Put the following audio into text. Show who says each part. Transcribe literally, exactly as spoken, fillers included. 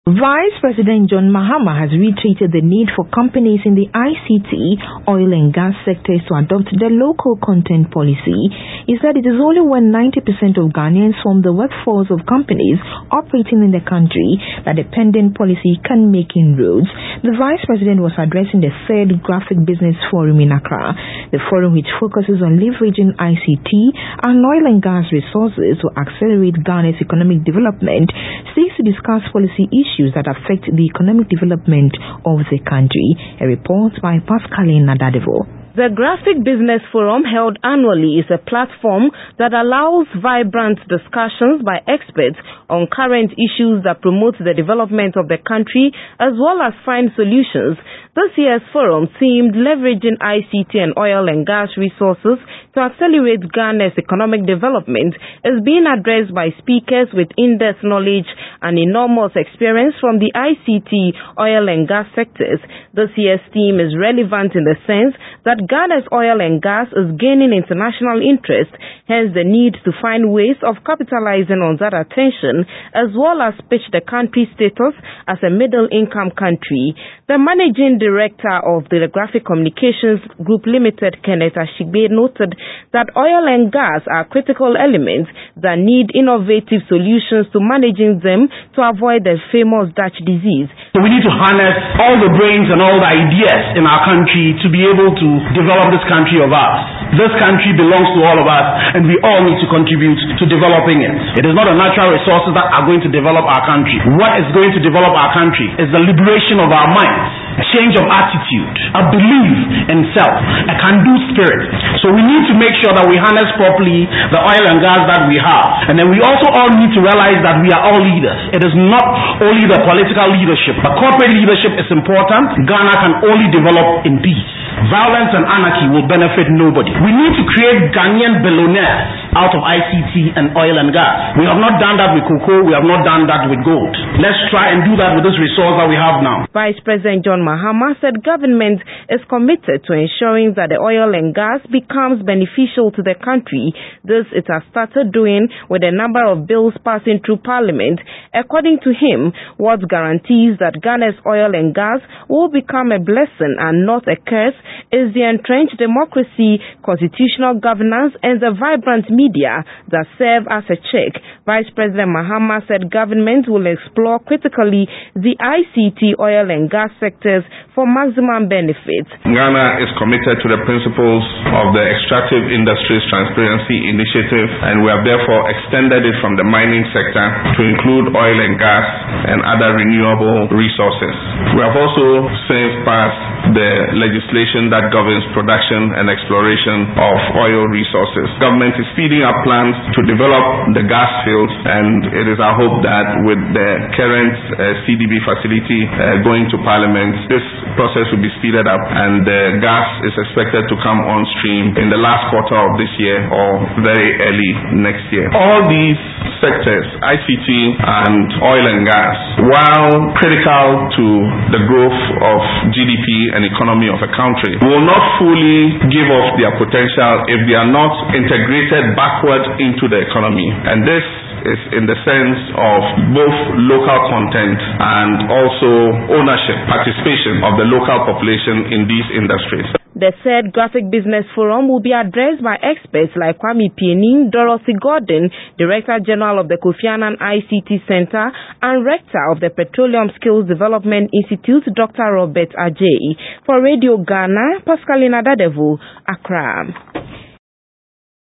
Speaker 1: Vice President John Mahama has reiterated the need for companies in the I C T, oil and gas sectors to adopt the local content policy. He said it is only when ninety percent of Ghanaians form the workforce of companies operating in the country that the pending policy can make inroads. The Vice President was addressing the third Graphic Business Forum in Accra. The forum, which focuses on leveraging I C T and oil and gas resources to accelerate Ghana's economic development, seeks to discuss policy issues that affect the economic development of the country. A report by Pascaline Nadadevo.
Speaker 2: The Graphic Business Forum, held annually, is a platform that allows vibrant discussions by experts on current issues that promote the development of the country as well as find solutions. This year's forum themed leveraging I C T and oil and gas resources to accelerate Ghana's economic development is being addressed by speakers with in-depth knowledge and enormous experience from the I C T, oil and gas sectors. This year's theme is relevant in the sense that Ghana's oil and gas is gaining international interest, hence the need to find ways of capitalizing on that attention as well as pitch the country's status as a middle-income country. The managing director of the Graphic Communications Group Limited, Kenneth Ashigbe, noted that oil and gas are critical elements that need innovative solutions to managing them to avoid the famous Dutch disease.
Speaker 3: So we need to harness all the brains and all the ideas in our country to be able to develop this country of ours. This country belongs to all of us, and we all need to contribute to developing it. It is not the natural resources that are going to develop our country. What is going to develop our country is the liberation of our minds, a change of attitude, a belief in self, a can-do spirit. So we need to make sure that we harness properly the oil and gas that we have. And then we also all need to realize that we are all leaders. It is not only the political leadership, but corporate leadership is important. Ghana can only develop in peace. Violence and anarchy will benefit nobody. We need to create Ghanaian billionaires out of I C T and oil and gas. We have not done that with cocoa. We have not done that with gold. Let's try and do that with this resource that we have now.
Speaker 2: Vice President John Mahama said government is committed to ensuring that the oil and gas becomes beneficial to the country. This it has started doing with a number of bills passing through Parliament. According to him, what guarantees that Ghana's oil and gas will become a blessing and not a curse is the entrenched democracy, constitutional governance, and the vibrant media that serve as a check. Vice President Mahama said government will explore critically the I C T, oil and gas sectors for maximum benefit.
Speaker 4: Ghana is committed to the principles of the Extractive Industries Transparency Initiative, and we have therefore extended it from the mining sector to include oil and gas and other renewable resources. We have also since passed the legislation that governs production and exploration of oil resources. Government is speeding up plans to develop the gas fields, and it is our hope that with the current uh, C D B facility uh, going to Parliament, this process will be speeded up and the gas is expected to come on stream in the last quarter of this year or very early next year. All these sectors, I C T and oil and gas, while critical to the growth of G D P and economy of a country, will not fully give off their potential if they are not integrated backward into the economy. And this is in the sense of both local content and also ownership, participation of the local population in these industries.
Speaker 2: The third Graphic Business Forum will be addressed by experts like Kwame Piening, Dorothy Gordon, Director General of the Kofi Annan I C T Center, and Rector of the Petroleum Skills Development Institute, Doctor Robert Ajay. For Radio Ghana, Pascaline Nadadevo, Accra.